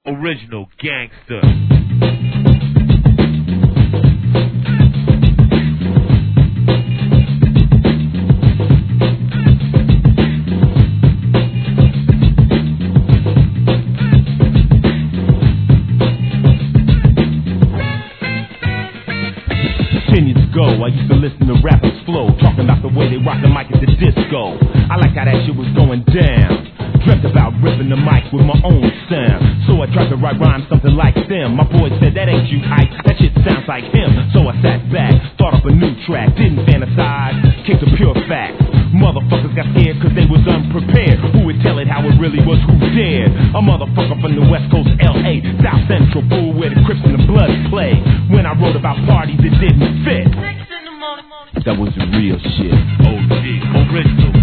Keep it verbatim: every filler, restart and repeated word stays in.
Original gangster. I used to listen to rappers flow, talking about the way they rock the mic at the disco. I like how that shit was going down. Dreamt about ripping the mic with my own sound, so I tried to write rhymes something like them. My boy said, that ain't you, Ike, that shit sounds like him. So I sat back, thought up a new track, didn't fantasize, kicked a pure fact. Motherfuckers got scared cause they was unprepared. Who would tell it how it really was, who dared? A motherfucker from the West Coast, L A, South Central, fool, where the Crips and the Bloods play. When I wrote about parties, it didn't fit. That was the real shit. O G, original